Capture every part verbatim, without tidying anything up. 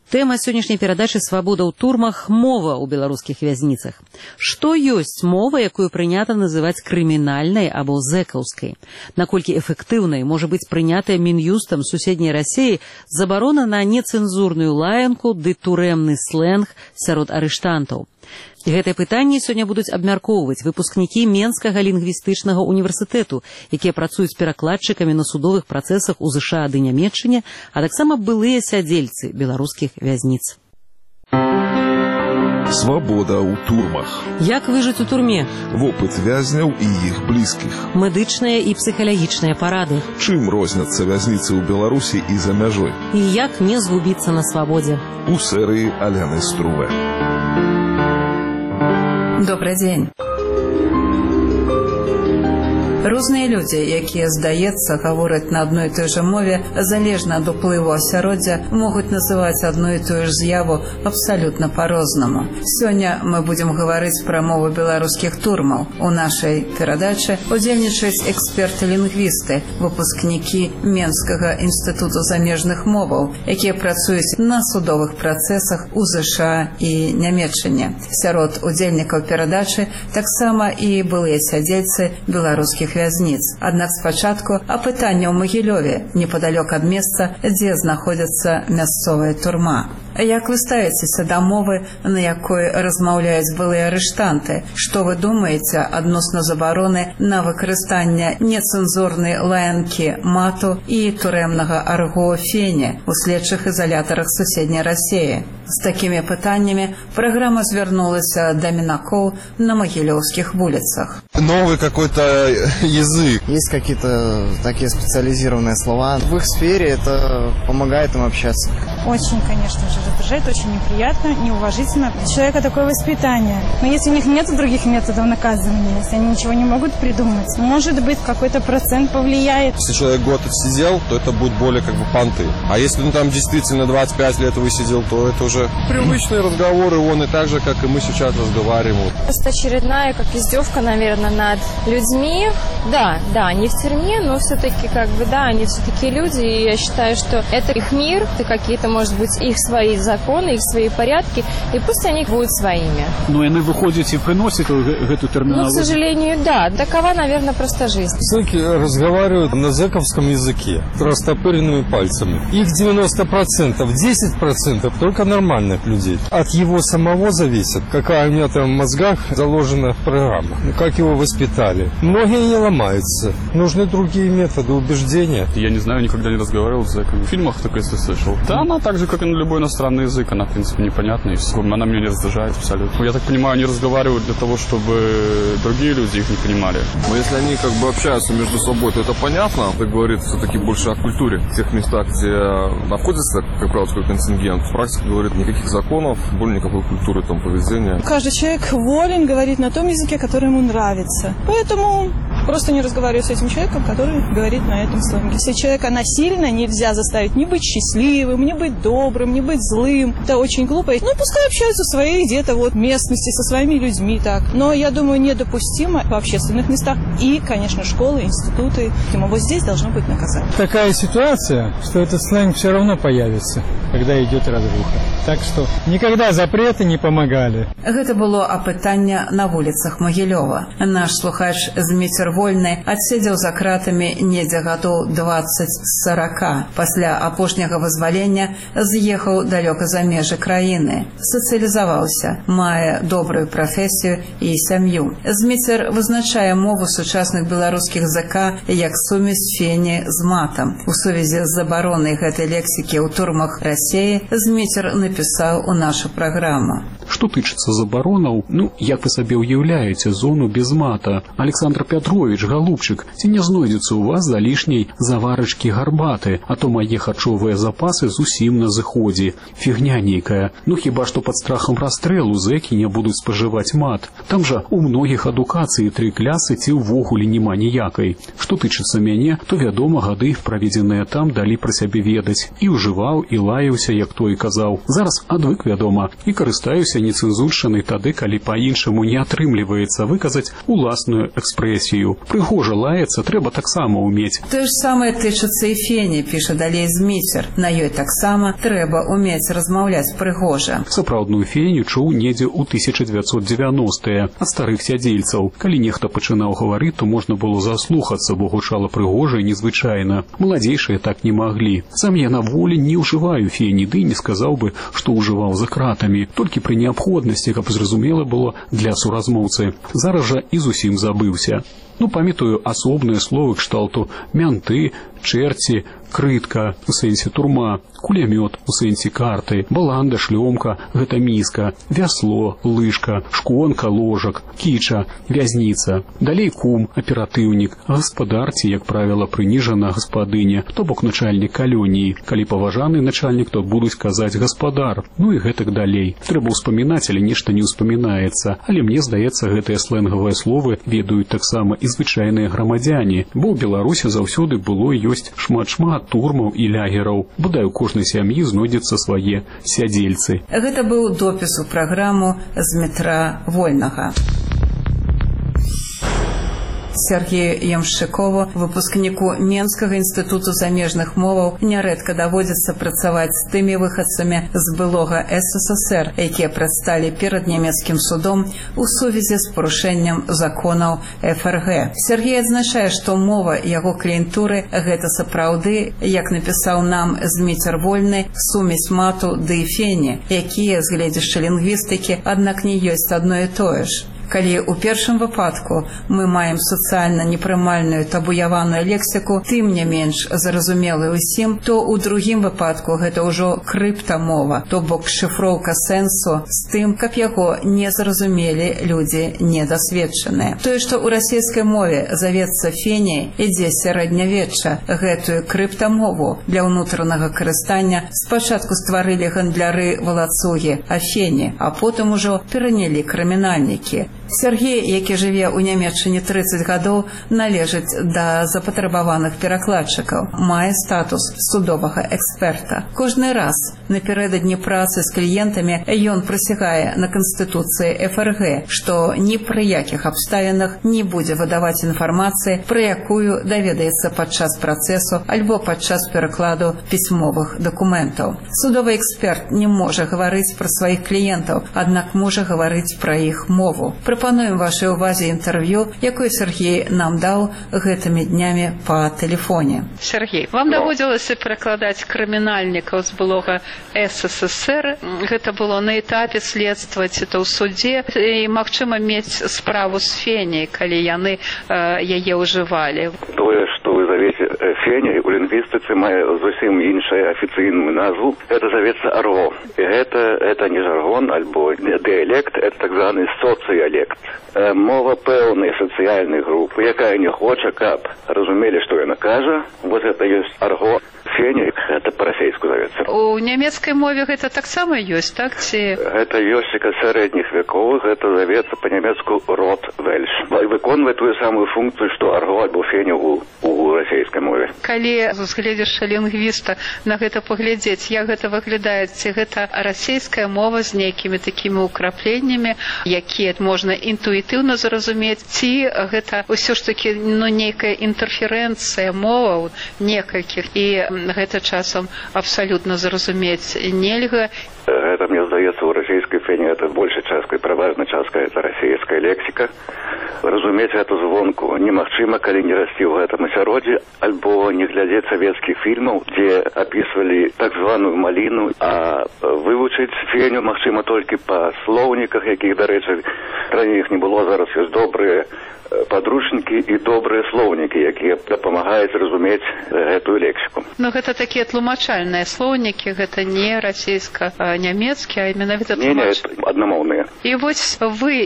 Тэма сённяшняй перадачы «Свабода ў турмах» – мова ў беларускіх вязніцах. Што ёсць мова, якую прынята называць крымінальнай або зэкаўскай? Наколькі эфектыўнай можа быць прынятая Мін'юстам суседняй Расіі забарона на нецэнзурную лаянку ды турэмны слэнг сярод арыштантаў? Гэтыя пытанні сёння будуць абмяркоўваць выпускнікі Менскага лінгвістычнага універсітэту, якія працуюць перакладчыкамі на судовых працэсах у ЗША ды Нямецчыне, а таксама былыя сядзельцы беларускіх вязніц. Свабода ў турмах. Як выжыць у турме? Вопыт вязняў і іх блізкіх. Медычныя і псіхалагічныя парады. Чым розняцца вязніцы ў Беларусі і за мяжой? І як не згубіцца на свабодзе? У серыі Аляны Струве. Добрый дзень. Розныя людзі, якія, здаецца, гавораць на адной і той жа мове, залежна ад уплыву асяроддзя, могуць называць адну і тую ж з'яву абсалютна па-рознаму. Сёння мы будзем гаварыць пра мову беларускіх турмаў. У нашай перадачы удзельнічаюць эксперты-лінгвісты, выпускнікі Менскага інстытуту замежных моваў, якія працуюць на судовых працэсах у ЗША і Нямецчыне. Сярод удзельнікаў перадачы таксама і былыя сядзельцы беларускіх вязніц. Аднак спачатку апытання ў Магілёве, непадалёк ад месца, дзе знаходзіцца мясцовая турма. Як вы ставіцеся да мовы, на якой размаўляюць былыя арыштанты? Што вы думаеце адносна забароны на выкарыстанне нецэнзурнай лаянкі мату і турэмнага арго фене ў следчых изолятарах суседняй Расіі? З такімі пытаннямі праграма звярнулася да мінакоў на магілёўскіх вуліцах. Новый какой-то язык. Есть какие-то такие специализированные слова. В их сфере это помогает им общаться. Очень, конечно же, раздражает, очень неприятно, неуважительно. У человека такое воспитание. Но если у них нет других методов наказывания, если они ничего не могут придумать, может быть, какой-то процент повлияет. Если человек год отсидел, то это будет более как бы понты. А если он там действительно двадцать пять лет высидел, то это уже привычные разговоры, он и так же, как и мы сейчас разговариваем. Просто очередная, как издевка, наверное, над людьми. Да, да, они в тюрьме, но все-таки, как бы, да, они все-таки люди, и я считаю, что это их мир, это какие-то, может быть, их свои законы, их свои порядки, и пусть они будут своими. Ну, и они выходят и приносят эту терминологию. Ну, к сожалению, да, такова, наверное, просто жизнь. Зэки разговаривают на зэковском языке, растопыренными пальцами. Их девяносто процентов, десять процентов только нормальных людей. От его самого зависит, какая у него там в мозгах заложена программа, как его воспитали. Многие не ломаются. Нужны другие методы убеждения. Я не знаю, никогда не разговаривал с зэками. В фильмах только если слышал. Да, она так же, как и на любой иностранный язык. Она, в принципе, непонятна. И она меня не раздражает абсолютно. Я так понимаю, они разговаривают для того, чтобы другие люди их не понимали. Но если они как бы общаются между собой, то это понятно. Это говорит все-таки больше о культуре. В тех местах, где находится, как правило, такой контингент, практика говорит никаких законов, более никакой культуры, там, поведения. Каждый человек волен говорить на том языке, который ему нравится. Поэтому просто не разговариваю с этим человеком, который говорит на этом сленге. Если человека насильно нельзя заставить не быть счастливым, не быть добрым, не быть злым. Это очень глупо. Ну, пускай общаются в своей где-то вот местности, со своими людьми так. Но, я думаю, недопустимо в общественных местах. И, конечно, школы, институты. Ему вот здесь должно быть наказание. Такая ситуация, что этот сленг все равно появится, когда идет разруха. Так что никогда запреты не помогали. Гэта было апытанне на вуліцах Магілёва. Наш слухач Зміцер Вольны адседзеў за кратамі недзе гадоў дваццаць сорока. Пасля апошняга вызвалення з'ехаў далёка за межы краіны. Сацыялізаваўся, мае добрую прафесію і сям'ю. Зміцер вызначае мову сучасных беларускіх зэка як сумесь фені з матам. У сувязі з забаронай гэтай лексікі ў турмах Расіі Зміцер напісаў у нашу праграму. Што тычыцца забаронаў, ну, як вы сабе ўяўляеце зону без мата? Александр Пятрович, голубчик, ці не знойдзецца у вас залішняй заварачкі гарбаты, а то мае харчовыя запасы зусім на зыходзе. Фігня нейкая. Ну, хіба што пад страхам расстрэлу зэкі не будуць спажываць мат. Там жа у многіх адукацыі тры клясы ці ўвогуле няма ніякай. Што тычыцца мяне, то, вядома, гады, праведзеныя там, далі пра сябе ведаць. І ўжываў, і лаяўся, як той казаў. Зараз адвык, вядома, і карыстаюся займаемся нецэнзуршчынай тады, калі па-іншаму не атрымліваецца выказаць уласную экспрэсію. Прыгожа лаяцца трэба таксама ўмець. Тое ж самае тычыцца і фені, піша далей Зміцер. На ёй таксама трэба ўмець размаўляць прыгожа. Сапраўдную феню чуў недзе ў тысяча дзевяцьсот дзевяностыя ад старых сядзельцаў. Калі нехта пачынаў гаварыць, то можна было заслухацца, бо гучала прыгожа і незвычайна. Маладзейшыя так не маглі. Сам я на волі не ўжываю фені, ды не сказаў бы, што ўжываў за кратамі, толькі пры неабходнасці, каб зразумела было для суразмоўцы. Зараз жа і зусім забыўся. Ну, памятаю асобныя словы кшталту мянты, чэрці, крытка, у сэнсе турма, кулямёт, у сэнсе карты, баланда, шлёмка, гэта міска, вясло, лыжка, шконка, ложак, кіча, вязніца. Далей кум, аператыўнік, гаспадар ці, як правіла, прыніжана гаспадыня, то бок начальнік калоніі. Калі паважаны начальнік, то будуць казаць гаспадар. Ну і гэтак далей. Трэба ўспамінаць, але нешта не ўспамінаецца. Але мне здаецца, гэтыя сленгавыя словы ведаюць таксама і звычайныя грамадзяне, бо ў Беларусі заўсёды было і ёсць шмат-шмат турмаў і лягераў. Бодай у кожнай сям'і знойдзецца свае сядзельцы. Гэта быў допіс у праграму з метра Вольнага. Сергею Ямшчыкову, выпускніку Менскага інстытуту замежных моваў, нярэдка даводзіцца працаваць з тымі выхадцамі з былога эс эс эс эр, якія прадсталі перад нямецкім судом у сувязі з парушэннем законаў эф эр гэ. Сергей адзначае, што мова яго кліентуры гэта сапраўды, як напісаў нам Зміцер Вольны, сумесь мату ды фені, якія з гледзяшча лінгвістыкі, аднак не ёсць адно і тое ж. Калі ў першым выпадку мы маем сацыяльна непрымальную табуяваную лексіку, тым не менш зразумелую ўсім, то ў другім выпадку гэта ўжо крыптамова, то бок шыфроўка сэнсу з тым, каб яго не зразумелі людзі недасведчаныя. Тое, што ў расійскай мове завецца феняй, ідзе сярэднявечча. Гэтую крыптамову для ўнутранага карыстання спачатку стварылі гандляры валацугі, афені, а потым ужо перанялі крымінальнікі. Сергей, які жыве ў Нямецчыне трыццаць гадоў, належыць да запатрабаваных перакладчыкаў, мае статус судовага эксперта. Кожны раз напярэдадні працы з кліентамі ён прысягае на Канстытуцыі эф эр гэ, што ні пры якіх абставінах не будзе выдаваць інфармацыі, пра якую даведаецца падчас працэсу альбо падчас перакладу пісьмовых дакументаў. Судовы эксперт не можа гаварыць пра сваіх кліентаў, аднак можа гаварыць пра іх мову. Прапануем вашай увазе інтэрв'ю, якое Сергей нам даў гэтымі днямі па тэлефоне. Сергей, вам даводзілася перакладаць крымінальнікаў з былога эс эс эс эр. Гэта было на этапе следства ці то ў судзе, і магчыма мець справу з феняй, калі яны э, яе ўжывалі. Тое, што вы завеце феняй, у лінгвістыцы мае зусім іншую афіцыйную назву. Гэта завецца арго. І гэта, гэта не жаргон, альбо дыялект, это так званы соцыялект. Мова пэўнай сацыяльнай групы, якая не хоча, каб разумелі, што яна кажа. Вот гэта ёсць арго. Феня, гэта па-расейску завецца. У нямецкай мове гэта таксама ёсць, так? Ці... Гэта ёсць як сярэдніх вякоў, гэта завецца па-нямецку рот вельш. Выконвае тую самую функцыю, што арго альбо феня ў, у расейскай мове. Калі згледзіш лінгвіста на гэта паглядзець, як гэта выглядае, ці гэта расейская мова з нейкімі такімі ўкрапленнямі, якія можна інтуітыўна зразумець, ці гэта ўсё ж такі ну, нейкая інтэрферэнцыя моваў некалькіх, і гэта часам абсалютна зразумець нельга. Гэта, мне здаецца, у расійскай фені это большай часткай, праважнай часткай это расійская лексіка. Разумець гэта звонку немагчыма, калі не расці ў гэтым асяроддзі, альбо не глядзець савецкіх фільмаў, дзе апісвалі так званую маліну, а вывучыць феню магчыма толькі па слоўніках, якіх, дарэчы, раней іх не было, зараз ёсць добрыя падручнікі і добрыя слоўнікі, якія дапамагаюць разумець гэтую лексіку. Ну, гэта такія тлумачальныя слоўнікі, гэта не расійска-нямецкі, а менавіта тлумач... Не, не, аднамоўныя. І вось вы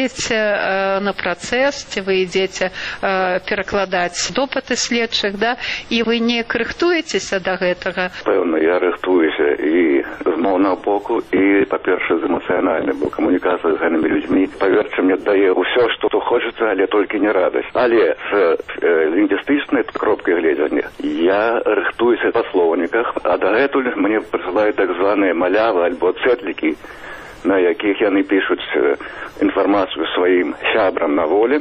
ідзеце на працэс, ці вы ідзеце перакладаць допыты следчых, да? І вы не рыхтуецеся да гэтага? Пэўна, я рыхтуюся і з моўнага боку, і, па-першае, з эмацыянальнай, бо камунікацыя з гэтымі людзьмі, паверце, мне дае ўсё, што хочацца, але толькі не радасць. Але з э, лінгвістычнай кропкай гледжання я рыхтуюся па слоўніках, а дагэтуль мне прысылаюць так званыя малявы альбо цэтлікі на якіх яны пішуць інфармацыю сваім сябрам на волі.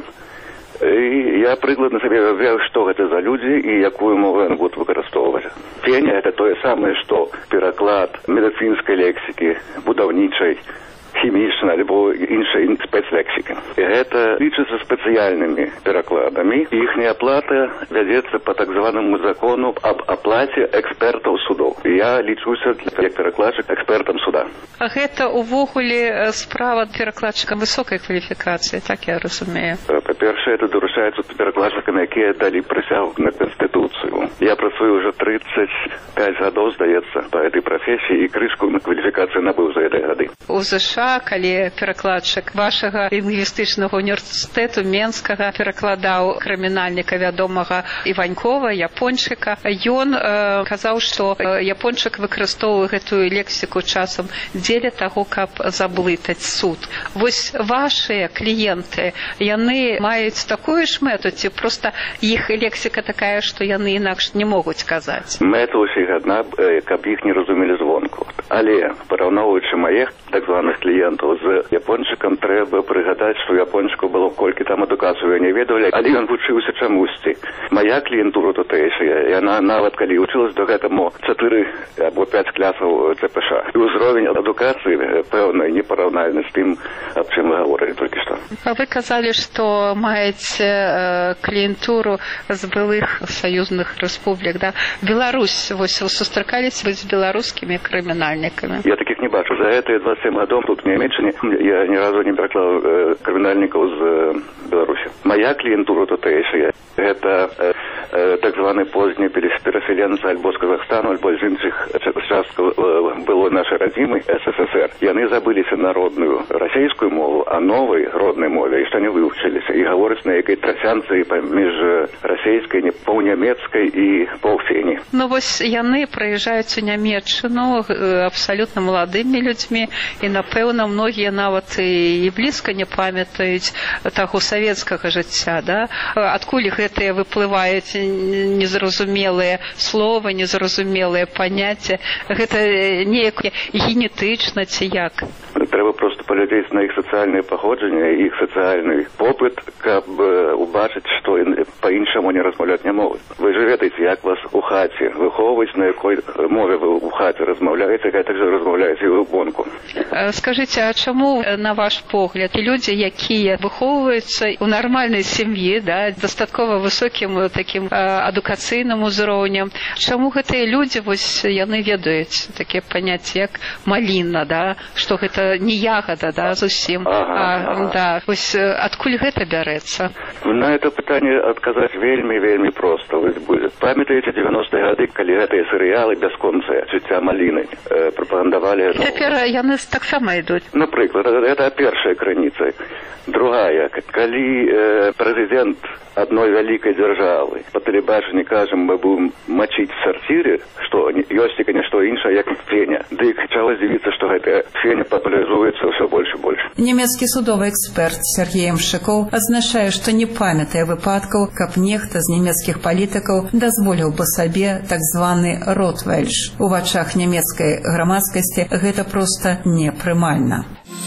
І я прыкладна сабе уявляю, што гэта за людзі і якую мову яны будуць выкарыстоўваць. Феня – гэта тое самае, што пераклад медыцынскай лексікі, будаўнічай, хімічнай альбо іншай спецлексікі. І гэта лічыцца спецыяльнымі перакладамі. Іхняя аплата вядзецца па так званаму закону аб аплаце экспертаў судоў. І я лічуся як перакладчык экспертам суда. А гэта ўвогуле справа перакладчыка высокай кваліфікацыі, так я разумею. Па-першае, это даручаецца перакладчыкам, якія далі прысягу на Канстытуцыю. Я працую ўжо тридцать пять гадоў, здаецца, па этой прафесіі і крышку на кваліфікацыю набыў за гэтыя гады. У ЗША, калі перакладчык вашага лінгвістычнага універсітэту Менскага перакладаў крымінальніка вядомага Іванькова, япончыка, ён э, казаў, што э, япончык выкарыстоўвае гэтую лексіку часам дзеля таго, каб заблытаць суд. Вось вашыя кліенты, яны маюць такую ж мэту, ці проста іх лексіка такая, што яны інакш не могуць казаць? Мэта ўсіх адна, каб іх не разумелі звонку. Але, параўноўваючы маіх так званых кліентаў з япончыкам, трэба прыгадаць, што япончыку было колькі там адукацыю не ведалі, але ён вучыўся чамусьці. Мая кліентура тутэйшая, яна нават калі вучылась до гэтаму чатыры або пяць класаў ЦПШ. І ўзровень адукацыі пэўна непараўнальны з тым, аб чым вы гаворылі толькі што. А вы казалі, што маеце э, кліентуру з былых саюзных рэспублік, да? Беларусь, вось сустракаліся вы з беларускімі крымінальнікамі? Я такіх не бачу. За гэтыя двадцать семь гадоў тут в Нямецчыне я ні разу не пераклаў э, крымінальнікаў з э, Беларусі. Моя кліентура тутэйшая – гэта э, э, так званы позні пераселенцы альбо з Казахстану, альбо з іншых часткаў э, было нашай радзімы СССР. Яны забыліся на родную расійскую мову, а новай роднай мове яшчэ не вывучыліся і гавораць на якай трасянцы паміж расійскай, паўнямецкай і паўфені. Ну вось яны прыязджаюць у Нямецчыну абсалютна маладымі людзьмі, і напэўна многія нават і блізка не памятаюць таго савецкага жыцця, да? Адкуль гэтыя выплываюць незразумелыя словы, незразумелыя паняцці? Гэта неяк генетычна ці як? Трэба проста паглядзець на іх сацыяльнае паходжанне, іх сацыяльны попыт, каб убачыць, што па-іншаму не размаўляць не могуць. Вы ж ведаеце, як вас у хаце выхоўваюць, на якой мове вы у хаце размаўляеце, як так жа размаўляеце і ў гонку. Скажыце, а чаму, на ваш погляд, людзі, якія выхоўваюцца ў нармальнай сям'і, да, дастаткова высокім такім адукацыйным узроўнем, чаму гэтыя людзі, вось яны ведаюць такія паняцці, як маліна, да, што гэта не ягада, да, зусім. Ага, а, ага. Да, вось адкуль гэта бярэцца? На это пытанне адказаць вельмі, вельмі проста. Вы памятаеце девяностые гады, калі гэтыя серыялы бясконцыя жыцця маліны э, прапагандавалі? Цяпер яны таксама ідуць. Напрыклад, это першая крыніца. Другая, калі э, прэзідэнт адной вялікай дзяржавы па тэлебачанні кажам, мы будем мачыць в сарціры, што ёсць і нешто іншае, як феня. Дык чаго здзівіцца, што гэтая феня папулярызуецца ўсё больш і больш. Нямецкі судовы эксперт Сергей Мшыкоў адзначае, што не памятае выпадкаў, каб нехта з нямецкіх палітыкаў дазволіў бы сабе так званы ротвельш. У вачах нямецкай грамадскасці гэта проста непрымальна.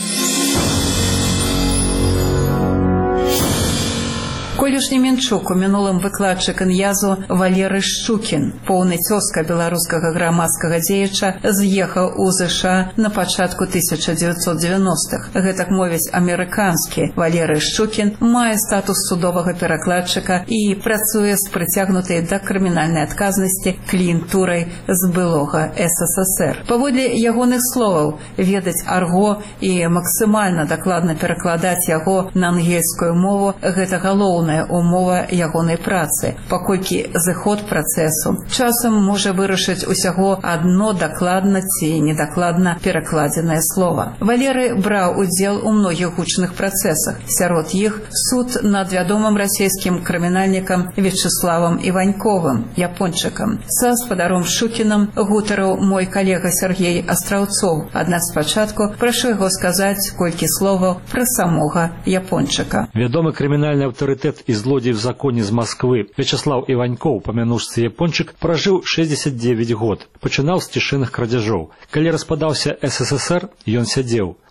Колішні Мінчук, у мінулым выкладчык ін'язу Валерый Шчукін, поўны цёзка беларускага грамадскага дзеяча, з'ехаў у ЗША на пачатку тысяча дзевяцьсот девяностых. Гэтак мовіць амерыканскі Валерый Шчукін мае статус судовага перакладчыка і працуе з прыцягнутай да крымінальнай адказнасці кліентурай з былога СССР. Паводле ягоных словаў, ведаць арго і максімальна дакладна перакладаць яго на ангельскую мову – гэта галоўна умова ягонай працы, паколькі зыход працэсу часам можа вырашыць усяго адно дакладна ці недакладна перакладзенае слова. Валерый браў удзел у многіх гучных працэсах. Сярод іх суд над вядомым расійскім крымінальнікам Вячеславам Іваньковым, япончыкам. Са спадаром Шчукінам гутараў мой калега Сергей Астраўцоў. Аднак спачатку прашу яго сказаць колькі словаў пра самога япончыка. Вядомы крымінальны аўтарытэт і злодзей в законе з Москвы Вячеслав Іванькоў, памянушцы япончык, пражыў шэсцьдзесят девять год. Пачынаў з цішыных крадзяжоў. Калі распадаўся СССР, ён сядзеў.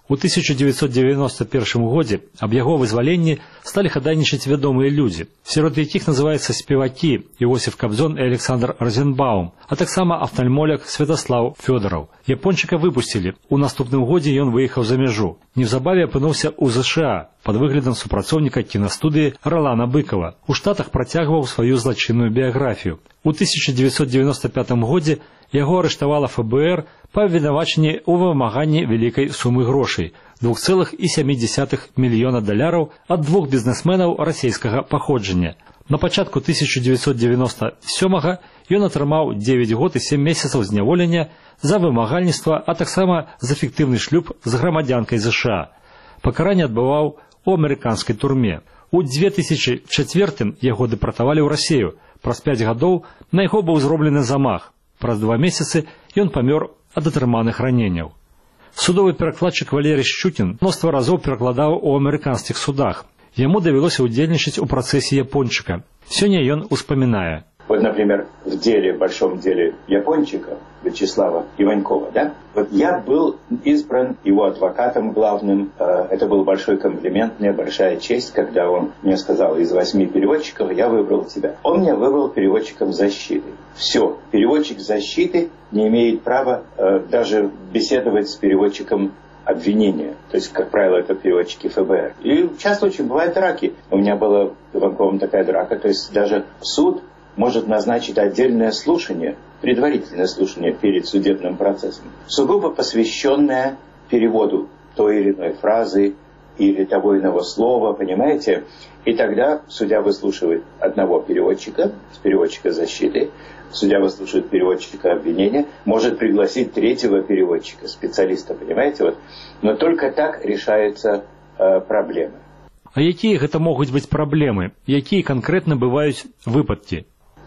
У тысяча девятьсот девяносто первым годзе аб яго вызваленні сталі хадайнічаць вядомыя людзі. Сярод якіх называюцца спевакі Іосиф Кобзон і Александр Розенбаум, а таксама афтальмолог Святаслав Фёдораў. Япончыка выпусцілі. У наступным годзе ён выехаў за мяжу. Неўзабаве апынуўся ў ЗША пад выглядам супрацоўніка кінастудыі Ралана Быкова. У Штатах працягваў сваю злачынную біяграфію. У тысяча девятьсот девяносто пятым годзе яго арыштавала эф бэ эр па абвінавачанні ў вымаганні вялікай сумы грошай – двух цэлых сем десятых мільёна даляраў ад двух бізнесменаў расійскага паходжання. На пачатку тысяча девятьсот девяносто сёмага ён атрымаў дзевяць год і сем месяцаў зняволення за вымагальніцтва, а таксама за фіктыўны шлюб з грамадзянкай ЗША. Пакаранне адбываў у амерыканскай турме. У две тысячи чацвёртым яго дэпартавалі ў Расію. Праз пяць гадоў на яго быў зроблены замах. Праз два месяцы ён памёр ад атрыманых раненняў. Судовы перакладчык Валерий Щукин мноства разоў перакладаў у амерыканскіх судах. Яму давялося ўдзельнічаць у працэсе япончыка. Сёння ён успамінае. Вот, например, в деле, в большом деле Япончика, Вячеслава Иванькова, да? Вот я был избран его адвокатом главным. Это был большой комплимент, мне большая честь, когда он мне сказал, из восьми переводчиков я выбрал тебя. Он меня выбрал переводчиком защиты. Все, переводчик защиты не имеет права э, даже беседовать с переводчиком обвинения. То есть, как правило, это переводчики эф бэ эр. И часто очень бывают драки. У меня была с Иванковым такая драка. То есть, даже суд может назначить отдельное слушание, предварительное слушание перед судебным процессом, сугубо посвященное переводу той или иной фразы или того или иного слова, понимаете? И тогда судья выслушивает одного переводчика, переводчика защиты, судья выслушивает переводчика обвинения, может пригласить третьего переводчика, специалиста, понимаете? Вот. Но только так решаются э, проблемы. А якія гэта могуць быць праблемы? Якія канкрэтна бываюць выпадкі?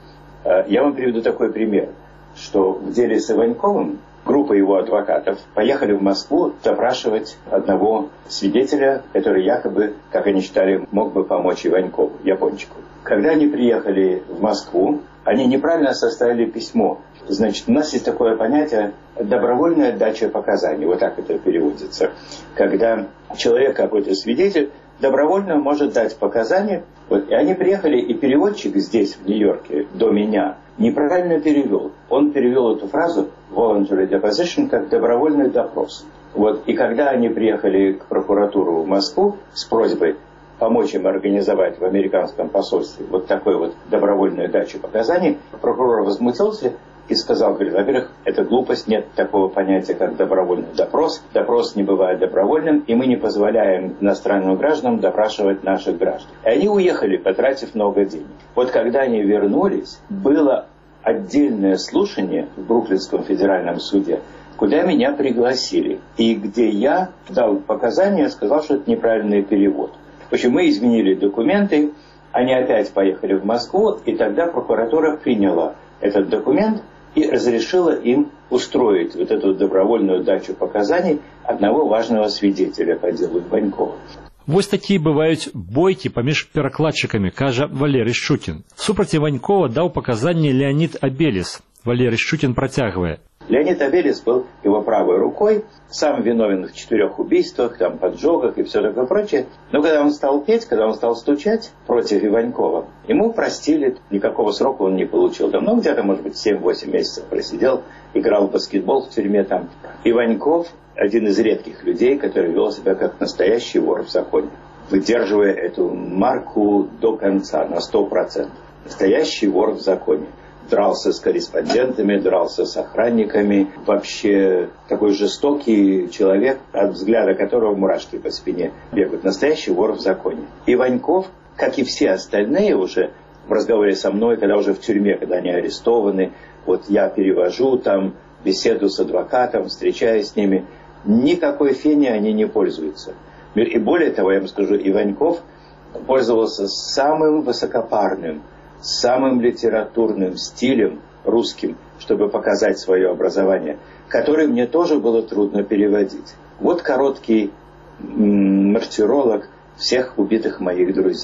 Я вам приведу такой пример, что в деле с Иваньковым группа его адвокатов поехали в Москву допрашивать одного свидетеля, который якобы, как они считали, мог бы помочь Иванькову, япончику. Когда они приехали в Москву, они неправильно составили письмо. Значит, у нас есть такое понятие добровольная дача показаний, вот так это переводится. Когда человек, какой-то свидетель, добровольно может дать показания. Вот, и они приехали, и переводчик здесь, в Нью-Йорке, до меня, неправильно перевел. Он перевел эту фразу voluntary deposition как добровольный допрос. Вот, и когда они приехали к прокуратуру в Москву с просьбой помочь им организовать в американском посольстве вот такой вот добровольную дачу показаний, прокурор возмутился и сказал, говорит, во-первых, это глупость, нет такого понятия, как добровольный допрос. Допрос не бывает добровольным, и мы не позволяем иностранным гражданам допрашивать наших граждан. И они уехали, потратив много денег. Вот когда они вернулись, было отдельное слушание в Бруклинском федеральном суде, куда меня пригласили, и где я дал показания, сказал, что это неправильный перевод. В общем, мы изменили документы, они опять поехали в Москву, и тогда прокуратура приняла этот документ и разрешила им устроить вот эту добровольную дачу показаний одного важного свидетеля по делу Иванькова. Вось такія бываюць бойкі паміж перакладчыкамі, кажа Валерий Щукин. Супраць Иванькова даў паказанні Леонид Абелис. Валерий Щукин протягивая. Леонид Абелис был его правой рукой, сам виновен в четырех убийствах, там, поджогах и все такое прочее. Но когда он стал петь, когда он стал стучать против Иванькова, ему простили, никакого срока он не получил. Давно где-то, может быть, семь-восемь месяцев просидел, играл в баскетбол в тюрьме там. Иваньков один из редких людей, который вел себя как настоящий вор в законе, выдерживая эту марку до конца, на сто процентов. Настоящий вор в законе. Дрался с корреспондентами, дрался с охранниками. Вообще такой жестокий человек, от взгляда которого мурашки по спине бегают. Настоящий вор в законе. Иваньков, как и все остальные уже в разговоре со мной, когда уже в тюрьме, когда они арестованы, вот я перевожу там беседу с адвокатом, встречаюсь с ними, никакой фени они не пользуются. И более того, я вам скажу, Иваньков пользовался самым высокопарным, самым литературным стилем русским, чтобы показать свое образование, который мне тоже было трудно переводить. Вот короткий м- мартиролог всех убитых моих друзей.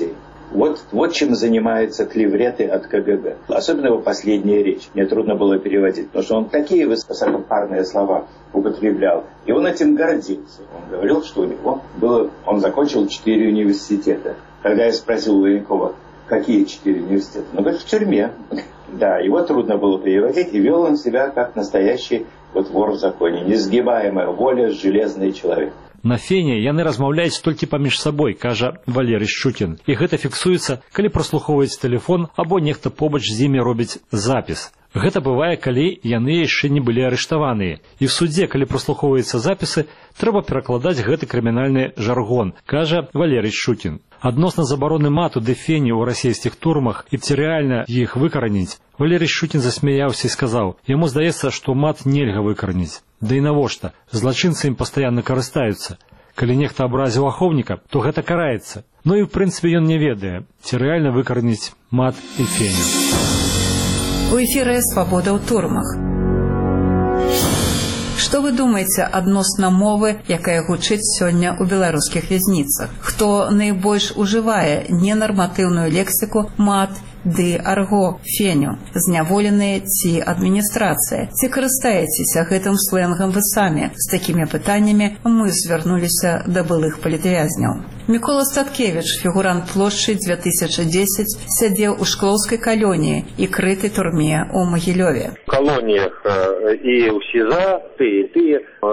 Вот, вот чем занимаются клевреты от КГБ. Особенно его последняя речь. Мне трудно было переводить, потому что он такие высокопарные слова употреблял. И он этим гордился. Он говорил, что у него было... Он закончил четыре университета. Когда я спросил у Варенкова, какие четыре университета? Он говорит, в тюрьме. Да, его трудно было переводить, и вел он себя как настоящий вот вор в законе. Несгибаемая воля, железный человек. На фене яны размаўляюць толькі паміж сабой, кажа Валерый Шчукін. І гэта фіксуецца, калі праслухоўваюць тэлефон або нехта побач з імі робіць запіс. Гэта бывае, калі яны яшчэ не былі арыштаваныя. І в судзе, калі праслухоўваюцца запісы, трэба перакладаць гэты крымінальны жаргон, кажа Валерый Шчукін. Адносна забароны мату ды фені ў расійскіх турмах і ці рэальна іх выкараніць, Валерый Шчукін засмяяўся і сказаў, яму здаецца, што мат нельга выкараніць. Да і навошта? Злачынцы ім пастаянна карыстаюцца. Калі нехта абразіў ахоўніка, то гэта караецца. Ну і ў прынцыпе ён не ведае, ці рэальна выкараніць мат і феню. У эфіры «Свабода ў турмах». Што вы думаеце адносна мовы, якая гучыць сёння ў беларускіх вязніцах? Хто найбольш ужывае ненарматыўную лексіку мат ды арго, феню, зняволеныя ці адміністрацыя? Ці карыстаецеся гэтым сленгам вы самі? З такімі пытаннямі мы звярнуліся да былых палітвязняў. Мікола Статкевіч, фігурант плошчы две тысячи десять, сядзеў у шклоўскай калоніі і крытай турме ў Магілёве. В колоніях і ў СІЗА ты і ты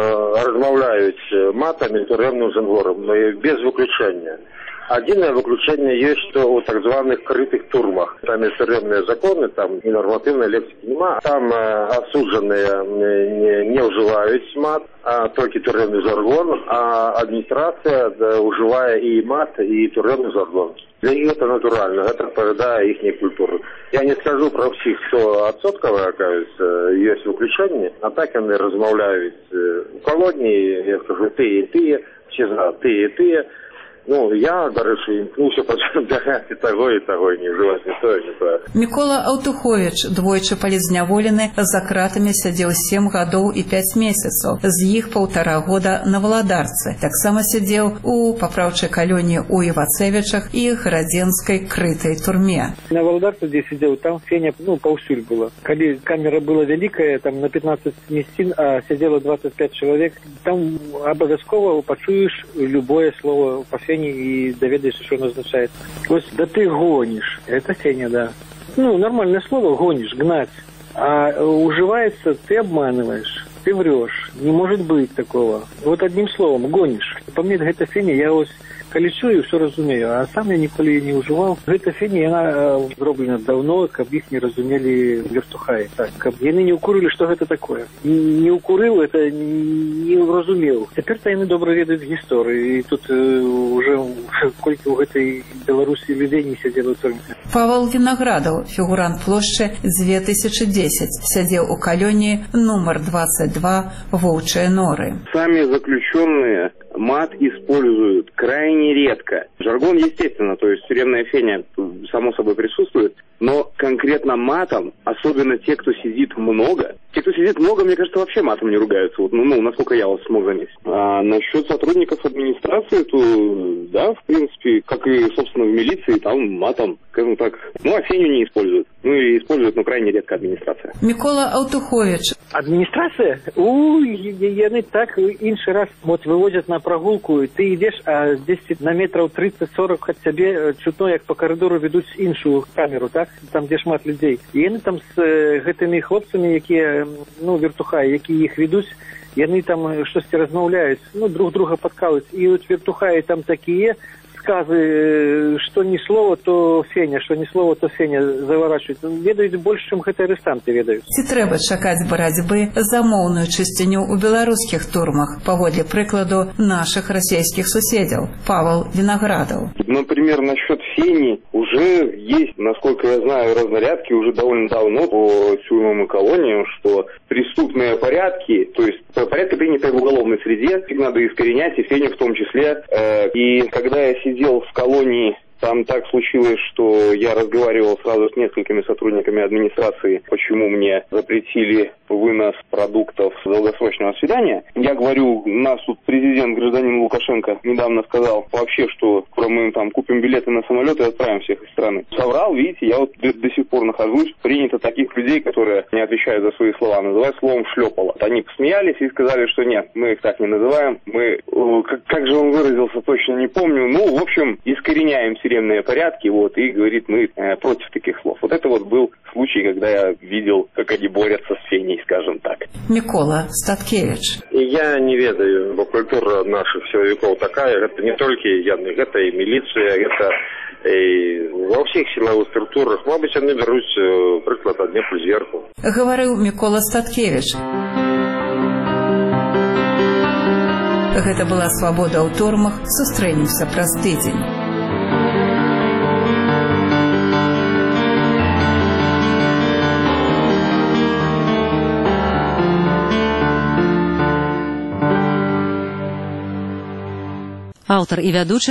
размаўляюць матамі турэмным жанром, без выключэння. Одно выключение есть, что у так званых крытых турмах. Там есть тюремные законы, там и нормативной лексики нема. Там э, осужденные не, не уживают мат, а только тюремный жаргон, а администрация да, уживая и мат, и тюремный жаргон. Для них это натурально, это отповедает их культуру. Я не скажу про всех сто відсотків, оказывается, есть выключение, а так они размовляют в колонии, я скажу, ты и ты, ЧИЗА, ты и ты. Ну, я, до речі, імкнувся почати того і того, і не вживати ні того, ні того. Мікола Аўтуховіч, двойчы палізняволены, за кратамі сядзеў сем гадоў і пяць месяцаў, з іх паўтара года на Валадарцы. Таксама сядзеў у папраўчай калоніі ў Івацевічах і гарадзенскай крытай турме. На Валадарцы, дзе сядзеў, там феня, ну, паўсюль была. Калі камера была вялікая, там на пятнадцать месцін, а сядзела двадцать пять чалавек, там абавязкова пачуеш любое слово па фене и доведаешься, что он означает. Вот, да ты гонишь. Это феня, да. Ну, нормальное слово гонишь, гнать. А уживается, ты обманываешь, ты врешь. Не может быть такого. Вот одним словом, гонишь. По мне, это феня, я вот калі чую, все разумею, а сам я ніколі не ўжываў. Гэта феня, яна зроблена давно, каб іх не разумелі вертухаі. Так, каб яны не ўкурылі, што гэта такое. Не ўкурыў, это не разумеў. Цяпер-то яны добра ведаюць гісторыю, і тут уже колькі ў гэтай Беларусі людзей не сядзела ў турме. Павел Виноградов, фігурант плошчы две тысячи десять, сядзеў у калоніі нумар двадцать два «Воўчыя норы». Сами заключенные мат используют крайне редко. Жаргон, естественно, то есть тюремная феня само собой присутствует, но конкретно матом, особенно те, кто сидит много, те, кто сидит много, мне кажется, вообще матом не ругаются, вот, ну, ну, насколько я вас смог заметить. А насчет сотрудников администрации, то, да, в принципе, как и, собственно, в милиции, там матом, скажем так, ну, а феню не используют. Ну, и используют, но крайне редко администрация. Микола Аўтуховіч. Администрация? Уй, яны так інший раз вот выводят на прогулку, и ты идешь, а здесь на метров тридцать-сорок от тебе чутно, як по коридору ведуць іншую камеру, так? Там, где шмат людей. И яны там с э, гэтымі хлопцами, якія, ну, вертухаи, якія их ведуць, яны там штосьці размаўляюць, ну, друг друга подкалываюць. И вот вертухаи там такие сказы, что ни слова, то феня, что ни слова, то феня заворачивают. Ведаюць больше, чем гэты арестанты ведаюць. Ці трэба чакаць барацьбы за моўную чысціню ў беларускіх турмах, паводле прыкладу наших российских суседзяў? Павел Виноградов. Например, насчет фени уже есть, насколько я знаю, разнарядки уже довольно давно по тюрьмам и колониям, что преступные порядки, то есть порядки, принятые в уголовной среде, их надо искоренять, и феню в том числе. И когда я сидел в колонии Там так случилось, что я разговаривал сразу с несколькими сотрудниками администрации, почему мне запретили вынос продуктов с долгосрочного свидания. Я говорю, у нас тут президент, гражданин Лукашенко, недавно сказал вообще, что скоро мы там купим билеты на самолет и отправим всех из страны. Соврал, видите, я вот до, до сих пор нахожусь. Принято таких людей, которые не отвечают за свои слова, называть словом шлепало. Они посмеялись и сказали, что нет, мы их так не называем. Мы, как, как же он выразился, точно не помню. Ну, в общем, искореняем тюремные порядки, вот, и говорит, мы э, против таких слов. Вот это вот был случай, когда я видел, как они борются с феней, скажем так. Микола Статкевич. Я не ведаю, бо культура наших силовиков такая, это не только яны, это и милиция, это и во всех силовых структурах, мабуть, они берут приклад от Днепра зверху. Говорил Микола Статкевич. Гэта была «Свабода ў турмах». Сустрэнемся праз тыдзень. Аўтар і вядучы